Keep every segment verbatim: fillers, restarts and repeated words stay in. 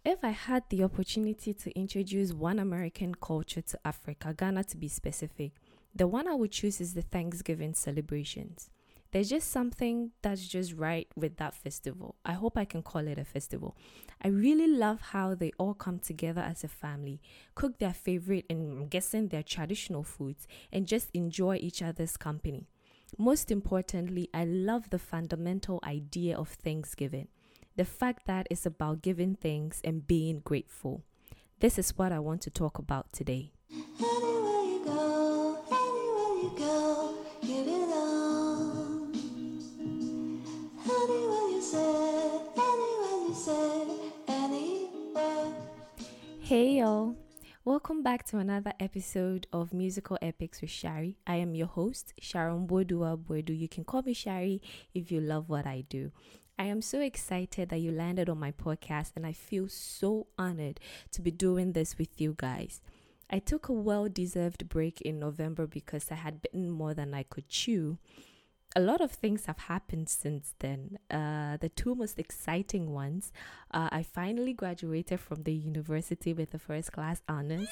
If I had the opportunity to introduce one American culture to Africa, Ghana to be specific, the one I would choose is the Thanksgiving celebrations. There's just something that's just right with that festival. I hope I can call it a festival. I really love how they all come together as a family, cook their favorite and I'm guessing their traditional foods, and just enjoy each other's company. Most importantly, I love the fundamental idea of Thanksgiving. The fact that it's about giving thanks and being grateful. This is what I want to talk about today. Anywhere you go, anywhere you go, give it all. Anywhere you say, anywhere you say, anywhere. Hey y'all, welcome back to another episode of Musical Epics with Shari. I am your host, Sharon Bodua Boedu. You can call me Shari if you love what I do. I am so excited that you landed on my podcast and I feel so honored to be doing this with you guys. I took a well-deserved break in November because I had bitten more than I could chew. A lot of things have happened since then. Uh, the two most exciting ones, uh, I finally graduated from the university with a first class honors.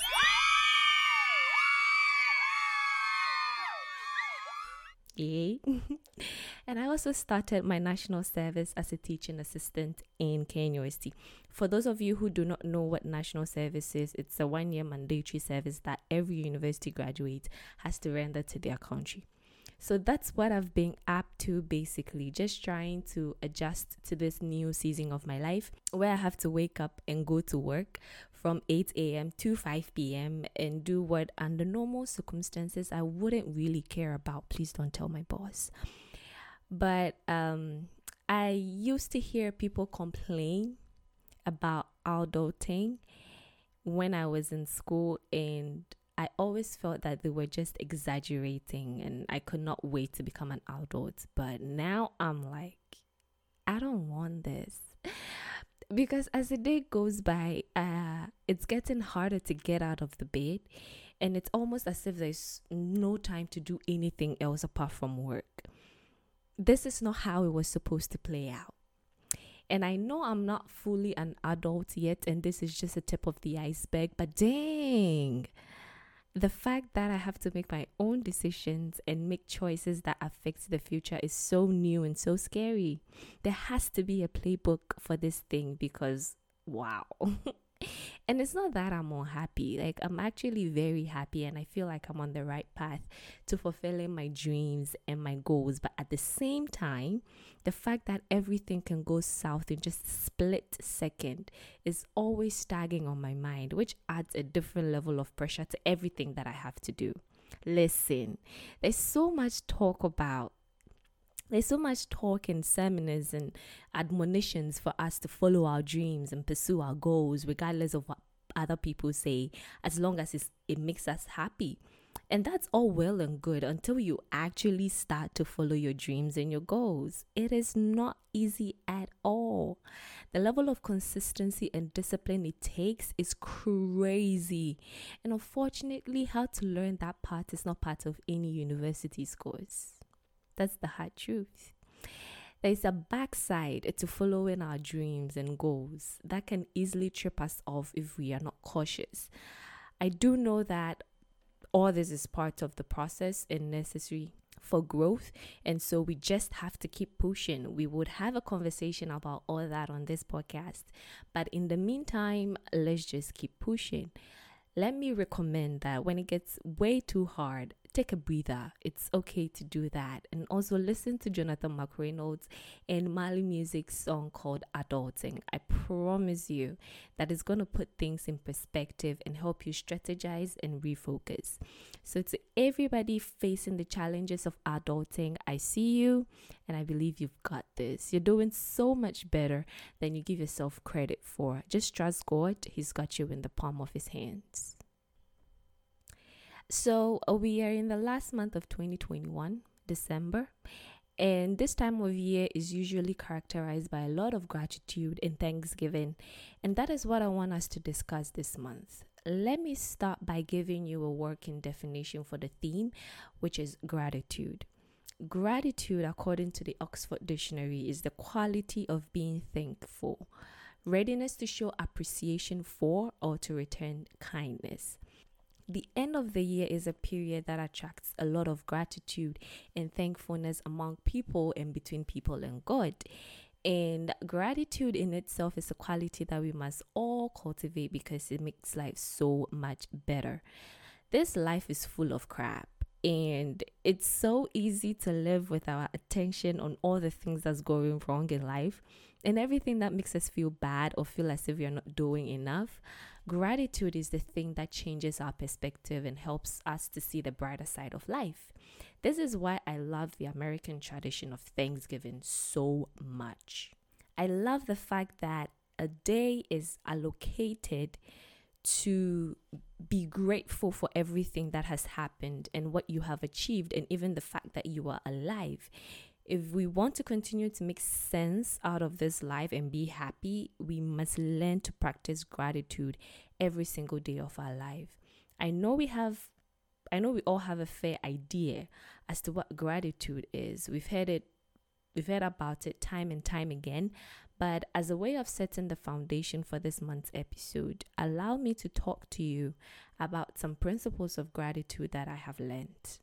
Yay. And I also started my national service as a teaching assistant in K N U S T. For those of you who do not know what national service is, it's a one-year mandatory service that every university graduate has to render to their country. So that's what I've been up to basically, just trying to adjust to this new season of my life where I have to wake up and go to work from eight a.m. to five p.m. and do what under normal circumstances I wouldn't really care about. Please don't tell my boss. But um, I used to hear people complain about adulting when I was in school, and I always felt that they were just exaggerating and I could not wait to become an adult. But now I'm like, I don't want this. Because as the day goes by, uh, it's getting harder to get out of the bed. And it's almost as if there's no time to do anything else apart from work. This is not how it was supposed to play out. And I know I'm not fully an adult yet, and this is just a tip of the iceberg, but dang, the fact that I have to make my own decisions and make choices that affect the future is so new and so scary. There has to be a playbook for this thing because, wow. And it's not that I'm unhappy. Like, I'm actually very happy and I feel like I'm on the right path to fulfilling my dreams and my goals. But at the same time, the fact that everything can go south in just a split second is always staggering on my mind, which adds a different level of pressure to everything that I have to do. Listen, there's so much talk about There's so much talk and seminars and admonitions for us to follow our dreams and pursue our goals, regardless of what other people say, as long as it's, it makes us happy. And that's all well and good until you actually start to follow your dreams and your goals. It is not easy at all. The level of consistency and discipline it takes is crazy. And unfortunately, how to learn that part is not part of any university's course. That's the hard truth. There's a backside to following our dreams and goals that can easily trip us off if we are not cautious. I do know that all this is part of the process and necessary for growth, and so we just have to keep pushing. We would have a conversation about all that on this podcast, but in the meantime, let's just keep pushing. Let me recommend that when it gets way too hard, take a breather. It's okay to do that. And also listen to Jonathan McReynolds and Mali Music's song called Adulting. I promise you that it's going to put things in perspective and help you strategize and refocus. So to everybody facing the challenges of adulting, I see you and I believe you've got this. You're doing so much better than you give yourself credit for. Just trust God. He's got you in the palm of his hands. So uh, we are in the last month of twenty twenty-one, December, and this time of year is usually characterized by a lot of gratitude and thanksgiving, and that is what I want us to discuss this month. Let me start by giving you a working definition for the theme, which is gratitude. Gratitude, according to the Oxford Dictionary, is the quality of being thankful. readiness to show appreciation for or to return kindness. The end of the year is a period that attracts a lot of gratitude and thankfulness among people and between people and God. And gratitude in itself is a quality that we must all cultivate because it makes life so much better. This life is full of crap, and it's so easy to live with our attention on all the things that's going wrong in life and everything that makes us feel bad or feel as if we're not doing enough. Gratitude is the thing that changes our perspective and helps us to see the brighter side of life. This is why I love the American tradition of Thanksgiving so much. I love the fact that a day is allocated to be grateful for everything that has happened and what you have achieved, and even the fact that you are alive. If we want to continue to make sense out of this life and be happy, we must learn to practice gratitude every single day of our life. I know we have, I know we all have a fair idea as to what gratitude is. We've heard it, we've heard about it time and time again. But as a way of setting the foundation for this month's episode, allow me to talk to you about some principles of gratitude that I have learned.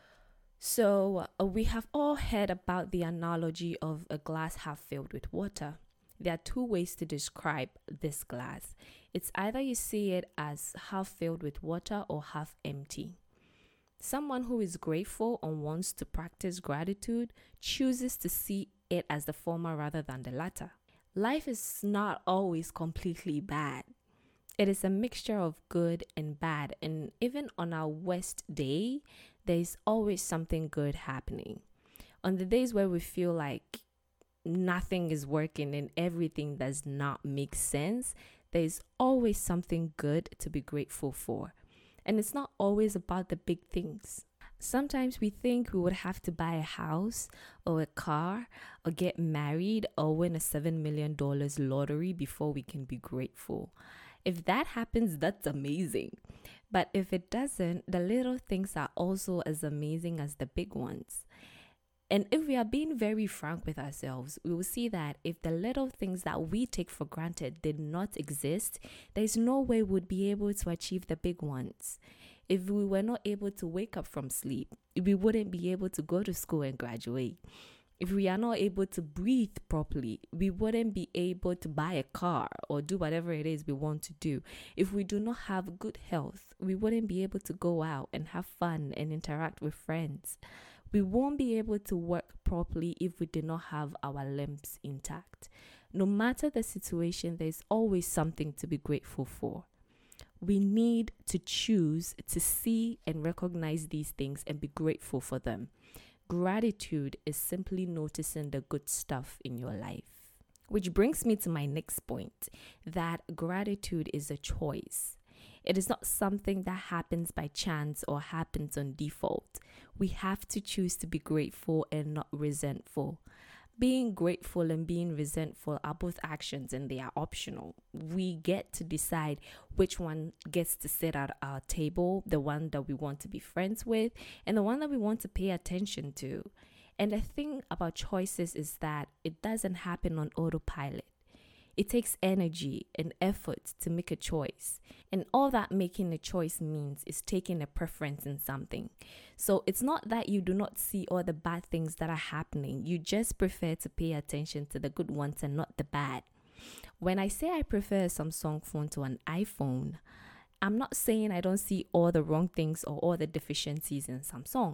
So uh, we have all heard about the analogy of a glass half filled with water. There are two ways to describe this glass. It's either you see it as half filled with water or half empty. Someone who is grateful and wants to practice gratitude chooses to see it as the former rather than the latter. Life is not always completely bad. It is a mixture of good and bad, and even on our worst day, there is always something good happening. On the days where we feel like nothing is working and everything does not make sense, there is always something good to be grateful for. And it's not always about the big things. Sometimes we think we would have to buy a house or a car or get married or win a seven million dollars lottery before we can be grateful. If that happens, that's amazing. But if it doesn't, the little things are also as amazing as the big ones. And if we are being very frank with ourselves, we will see that if the little things that we take for granted did not exist, there's no way we'd be able to achieve the big ones. If we were not able to wake up from sleep, we wouldn't be able to go to school and graduate. If we are not able to breathe properly, we wouldn't be able to buy a car or do whatever it is we want to do. If we do not have good health, we wouldn't be able to go out and have fun and interact with friends. We won't be able to work properly if we do not have our limbs intact. No matter the situation, there's always something to be grateful for. We need to choose to see and recognize these things and be grateful for them. Gratitude is simply noticing the good stuff in your life. Which brings me to my next point, that gratitude is a choice. It is not something that happens by chance or happens on default. We have to choose to be grateful and not resentful. Being grateful and being resentful are both actions and they are optional. We get to decide which one gets to sit at our table, the one that we want to be friends with, and the one that we want to pay attention to. And the thing about choices is that it doesn't happen on autopilot. It takes energy and effort to make a choice. And all that making a choice means is taking a preference in something. So it's not that you do not see all the bad things that are happening. You just prefer to pay attention to the good ones and not the bad. When I say I prefer a Samsung phone to an iPhone, I'm not saying I don't see all the wrong things or all the deficiencies in Samsung.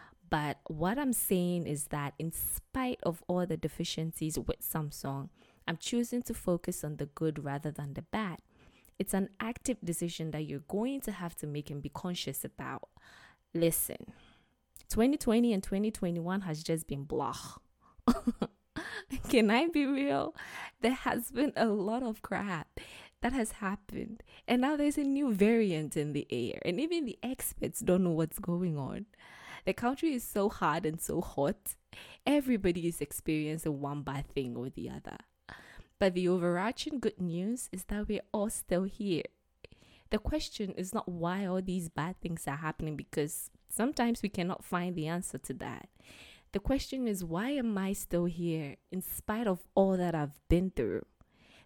But what I'm saying is that in spite of all the deficiencies with Samsung, I'm choosing to focus on the good rather than the bad. It's an active decision that you're going to have to make and be conscious about. Listen, twenty twenty and twenty twenty-one has just been blah. Can I be real? There has been a lot of crap that has happened. And now there's a new variant in the air. And even the experts don't know what's going on. The country is so hard and so hot. Everybody is experiencing one bad thing or the other. But the overarching good news is that we're all still here. The question is not why all these bad things are happening, because sometimes we cannot find the answer to that. The question is, why am I still here in spite of all that I've been through?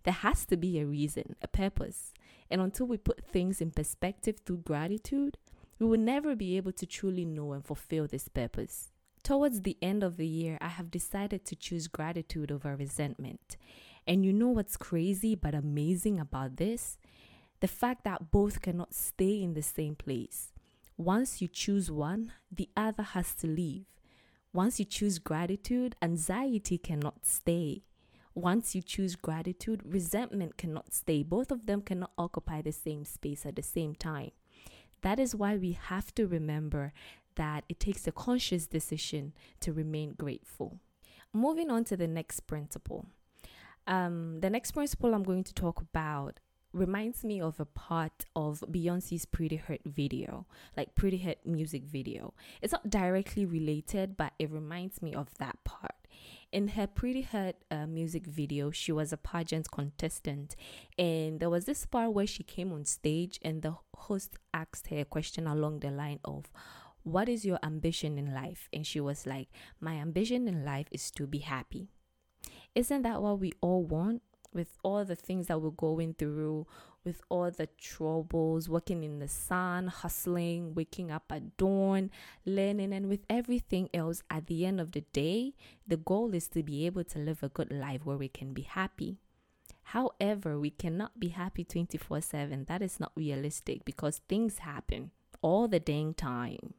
There has to be a reason, a purpose. And until we put things in perspective through gratitude, we will never be able to truly know and fulfill this purpose. Towards the end of the year, I have decided to choose gratitude over resentment. And you know what's crazy but amazing about this? The fact that both cannot stay in the same place. Once you choose one, the other has to leave. Once you choose gratitude, anxiety cannot stay. Once you choose gratitude, resentment cannot stay. Both of them cannot occupy the same space at the same time. That is why we have to remember that it takes a conscious decision to remain grateful. Moving on to the next principle. Um, the next principle I'm going to talk about reminds me of a part of Beyonce's Pretty Hurt video, like Pretty Hurt music video. It's not directly related, but it reminds me of that part. In her Pretty Hurt uh, music video, she was a pageant contestant, and there was this part where she came on stage and the host asked her a question along the line of, what is your ambition in life? And she was like, my ambition in life is to be happy. Isn't that what we all want? With all the things that we're going through, with all the troubles, working in the sun, hustling, waking up at dawn, learning, and with everything else, at the end of the day, the goal is to be able to live a good life where we can be happy. However, we cannot be happy twenty-four seven. That is not realistic because things happen all the dang time.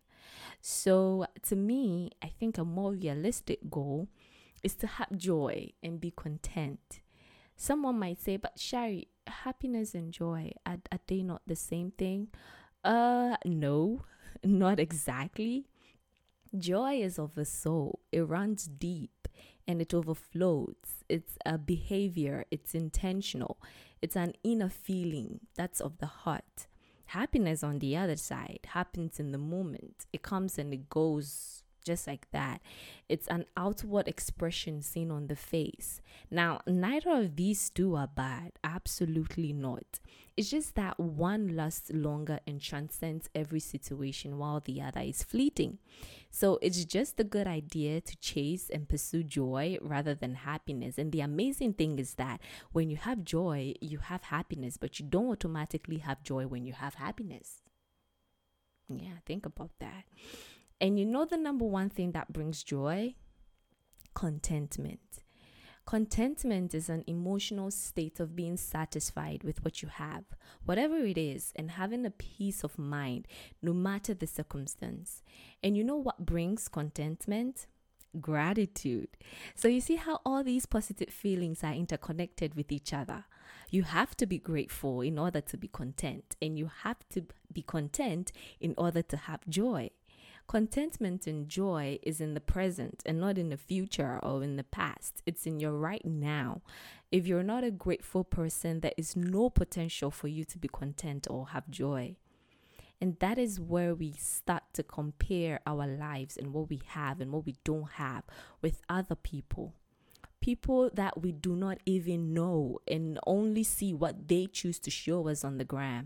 So to me, I think a more realistic goal is to have joy and be content. Someone might say, but Shari, happiness and joy, are, are they not the same thing? Uh, no, not exactly. Joy is of the soul. It runs deep and it overflows. It's a behavior. It's intentional. It's an inner feeling that's of the heart. Happiness, on the other side, happens in the moment. It comes and it goes just like that. It's an outward expression seen on the face. Now, neither of these two are bad. Absolutely not. It's just that one lasts longer and transcends every situation while the other is fleeting. So it's just a good idea to chase and pursue joy rather than happiness. And the amazing thing is that when you have joy, you have happiness, but you don't automatically have joy when you have happiness. Yeah, think about that. And you know the number one thing that brings joy? Contentment. Contentment is an emotional state of being satisfied with what you have, whatever it is, and having a peace of mind no matter the circumstance. And you know what brings contentment? Gratitude. So you see how all these positive feelings are interconnected with each other. You have to be grateful in order to be content, and you have to be content in order to have joy. Contentment and joy is in the present and not in the future or in the past. It's in your right now. If you're not a grateful person, there is no potential for you to be content or have joy. And that is where we start to compare our lives and what we have and what we don't have with other people. People that we do not even know and only see what they choose to show us on the gram.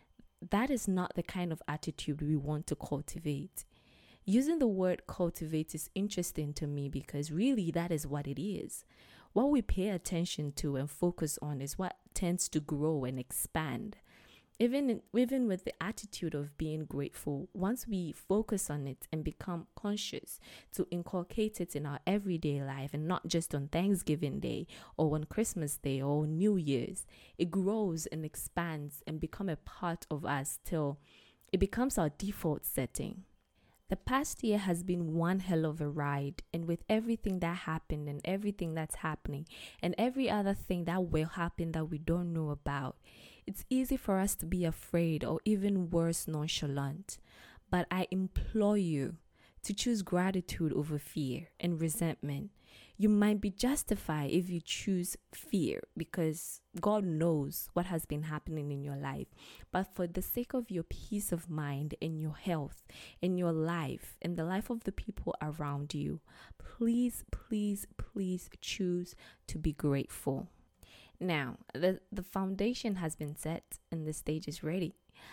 That is not the kind of attitude we want to cultivate. Using the word cultivate is interesting to me because really that is what it is. What we pay attention to and focus on is what tends to grow and expand. Even in, even with the attitude of being grateful, once we focus on it and become conscious to inculcate it in our everyday life and not just on Thanksgiving Day or on Christmas Day or New Year's, it grows and expands and becomes a part of us till it becomes our default setting. The past year has been one hell of a ride, and with everything that happened and everything that's happening and every other thing that will happen that we don't know about, it's easy for us to be afraid or even worse, nonchalant. But I implore you to choose gratitude over fear and resentment. You might be justified if you choose fear because God knows what has been happening in your life. But for the sake of your peace of mind and your health and your life and the life of the people around you, please, please, please choose to be grateful. Now, the, the foundation has been set and the stage is ready.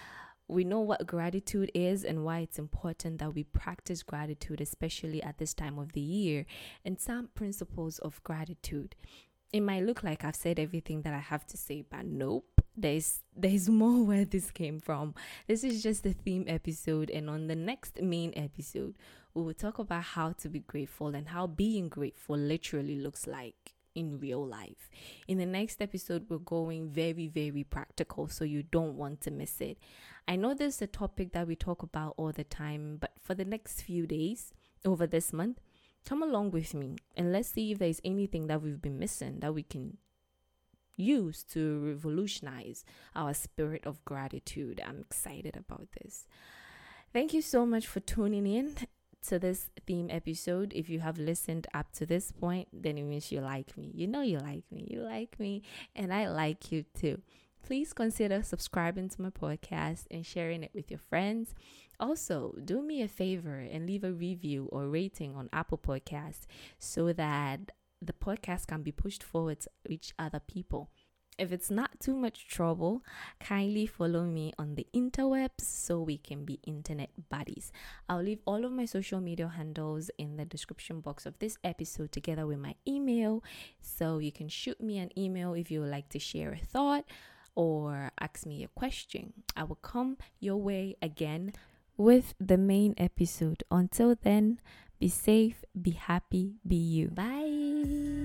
We know what gratitude is and why it's important that we practice gratitude, especially at this time of the year, and some principles of gratitude. it might look like I've said everything that I have to say, but nope. There's there's more where this came from. This is just a theme episode, and on the next main episode, we will talk about how to be grateful and how being grateful literally looks like in real life. In the next episode, we're going very, very practical, so you don't want to miss it. I know this is a topic that we talk about all the time, but for the next few days over this month, come along with me and let's see if there's anything that we've been missing that we can use to revolutionize our spirit of gratitude. I'm excited about this. Thank you so much for tuning in to this theme episode. If you have listened up to this point, then it means you like me. You know you like me. You like me, and I like you too. Please consider subscribing to my podcast and sharing it with your friends. Also, do me a favor and leave a review or rating on Apple Podcasts so that the podcast can be pushed forward to reach other people. If it's not too much trouble, kindly follow me on the interwebs so we can be internet buddies. I'll leave all of my social media handles in the description box of this episode together with my email, so you can shoot me an email if you would like to share a thought or ask me a question. I will come your way again with the main episode. Until then, be safe, be happy, be you. Bye.